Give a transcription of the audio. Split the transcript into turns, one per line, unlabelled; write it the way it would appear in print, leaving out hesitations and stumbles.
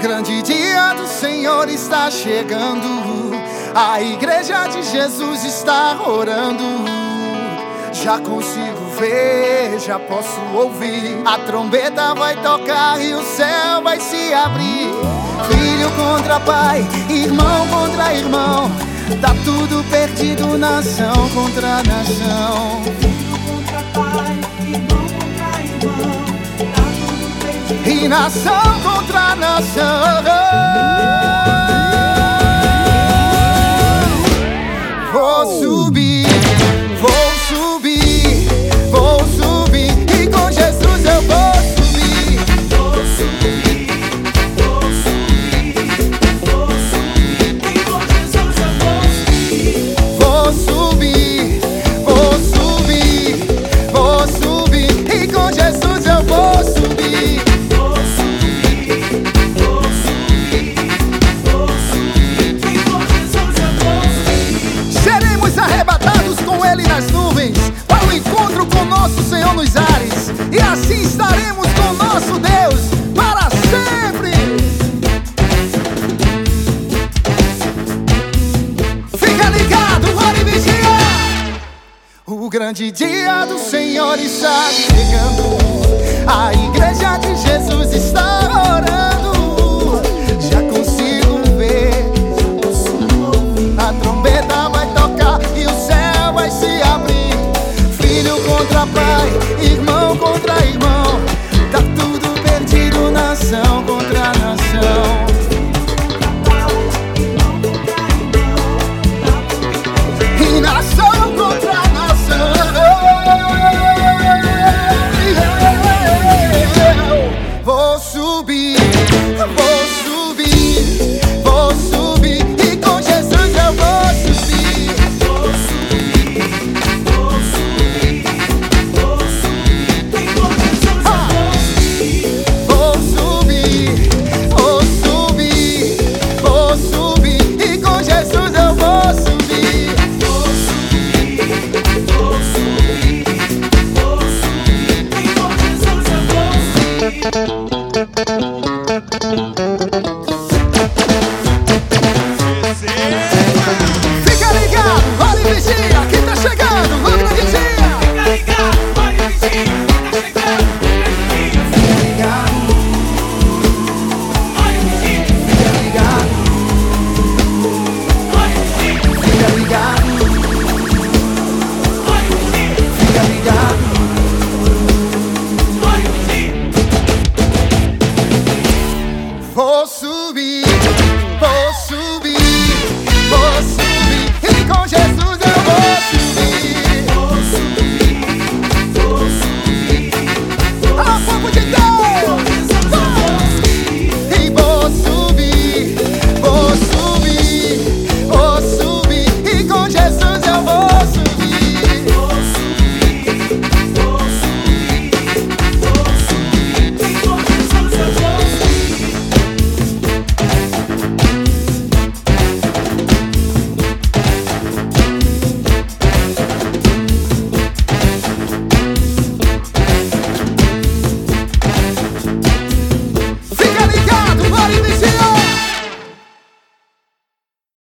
grande dia do Senhor está chegando. A igreja de Jesus está orando. Já consigo ver, já posso ouvir. A trombeta vai tocar e o céu vai se abrir. Filho contra pai, irmão contra irmão. Tá tudo perdido, nação contra nação.
Filho contra pai, irmão contra irmão. Tá tudo perdido.
E nação contra nação. Vou subir, vou subir, vou subir. E com Jesus eu vou subir.
Vou subir, vou subir, vou subir. E com Jesus eu vou subir.
Vou subir, vou subir, vou subir. E com Jesus eu vou subir.
Vou subir, vou subir, vou subir. E com Jesus eu vou subir.
Seremos arrebatados com Ele nas nuvens, para o encontro com nosso Senhor nos ares. E assim estaremos com nosso Deus para sempre. Fica ligado, ora e vigia. O grande dia do Senhor está chegando. A igreja de Jesus está orando. Já consigo ver, a trombeta vai tocar e o céu vai se abrir. Filho contra pai, irmão contra irmão. Tá tudo perdido, nação contra nação.